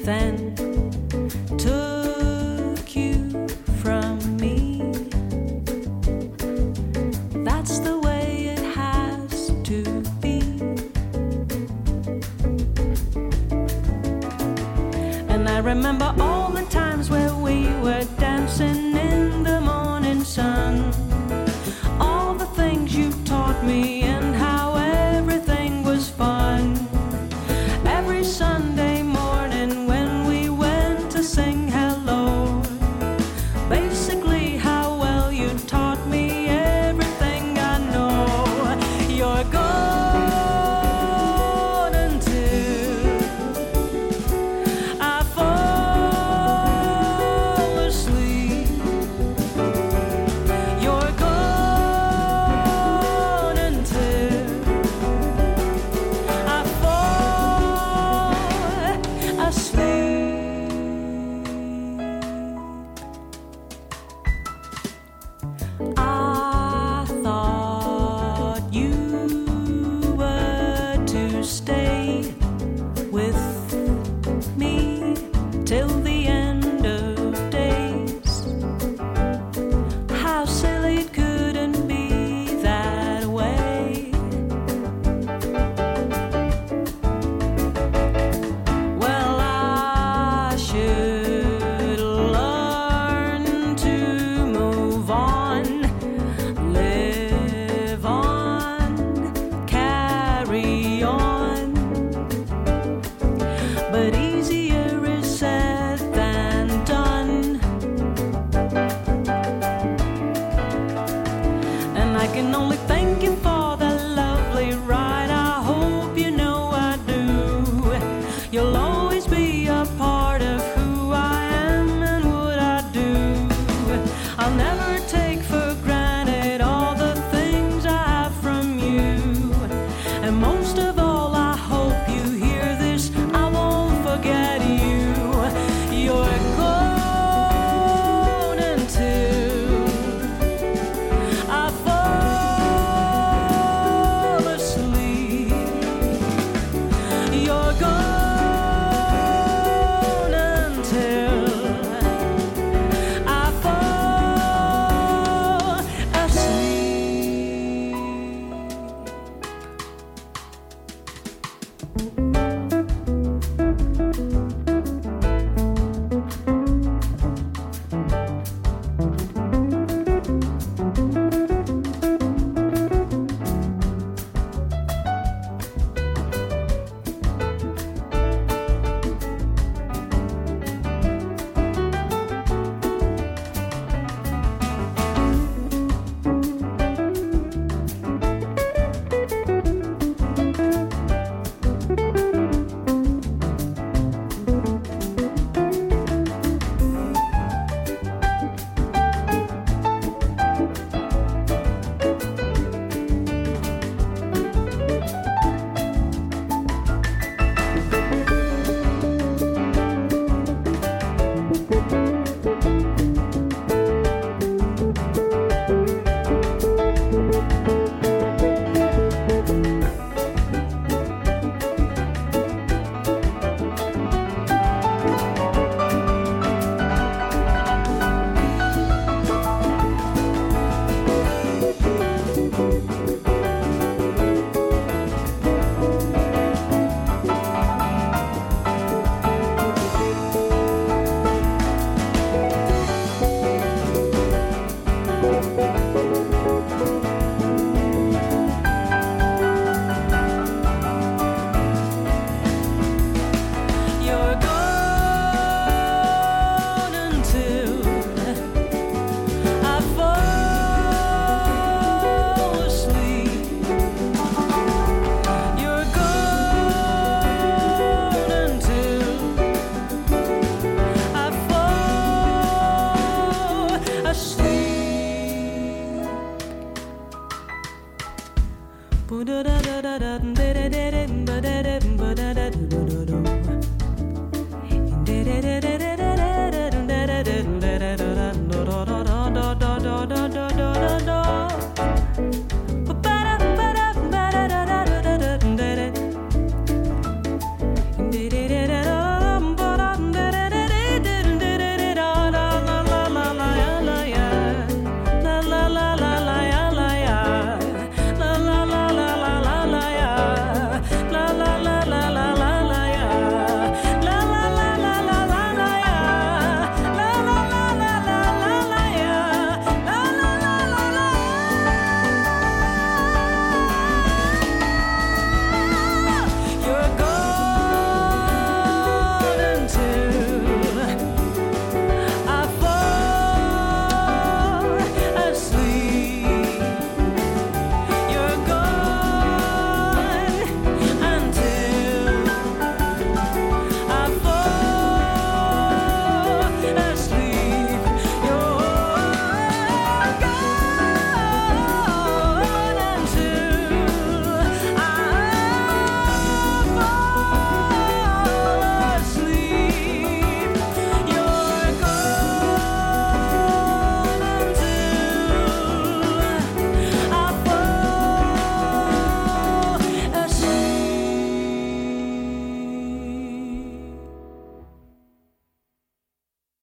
then took you from me. That's the way it has to be. And I remember all the times where we were dancing in the morning sun. All the things you taught me and how everything was fun. Every Sunday morning when we went to sing hello. Basically how well you taught me everything I know. You're gone until I fall asleep. You're gone until I fall asleep. I thought you were to stay with me till the end of days. How silly it couldn't be that way. Well, I should learn to move on, live on, carry on. But easier is said than done. And I can only thank you for that lovely ride. I hope you know I do. You'll always be a part of who I am and what I do. I'll never take for granted all the things I have from you. And most of all, I hope you hear this. I won't forget you. You're gone until I fall asleep. You're gone until I fall asleep. You're gone until I fall asleep. You're gone until I fall asleep.